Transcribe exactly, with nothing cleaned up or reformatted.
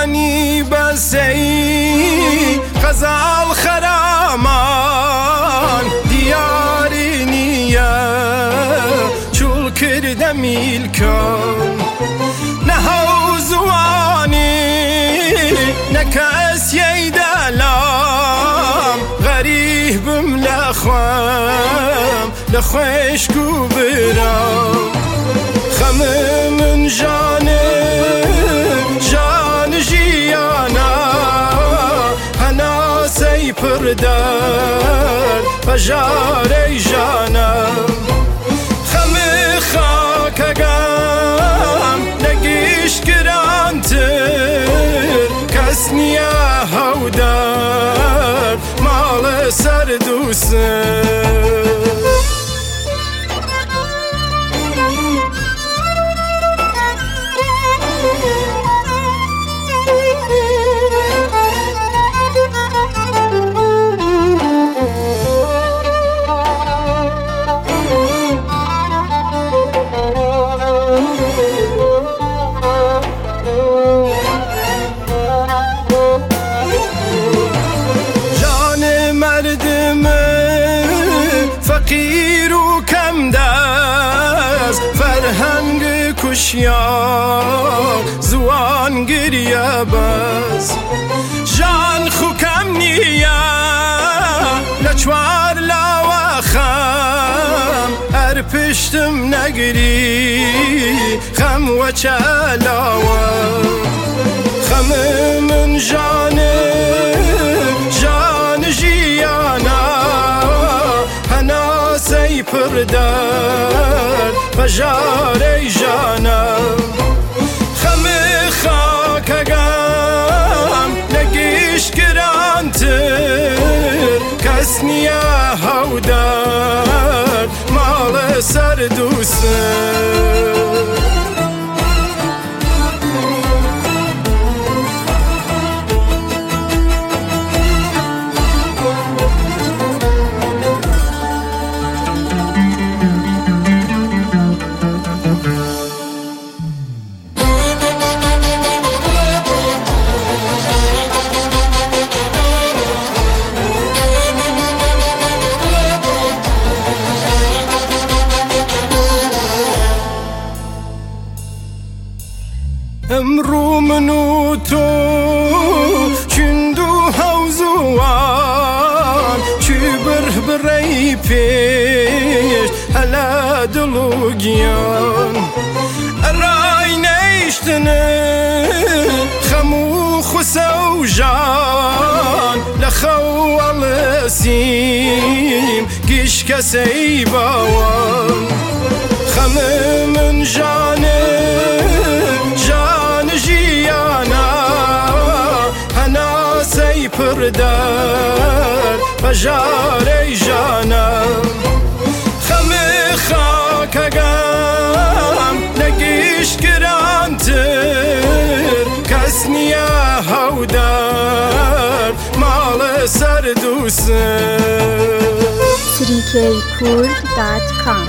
جوانی بسی غزال خرامان دیاری نیه چول کرده میلکم نه حوزوانی نه کسی دلم غریبم لخوام لخوشکو برم خم من جانم جان جیانا هنا سی پردر بجاره جانم خم خاکگم نگیش گرانتر کس نیه هودر مال سر دوسر فقیر و کم دست فرهنگ کشیار زوان گریه بس جان خو کم نیه لچوار لاوخم ار پشتم نگری خم و چلاوه خم من جانم جان جیانا سی پردر بجاره جانم خم خاکگم نگیش گرانتر کس نیه هودر مال سر دوسر امرو منو تو چندو حوزوان چی بر بری پیش هلا دلو گیان رای نیشتنه خمو خسو جان لخو السیم گیش کسی باوان خم من جانه پردر بجاره جانم خم خاکگم نگیش گرانتر کس نیه هودر مال سر دوسر three k kurd dot com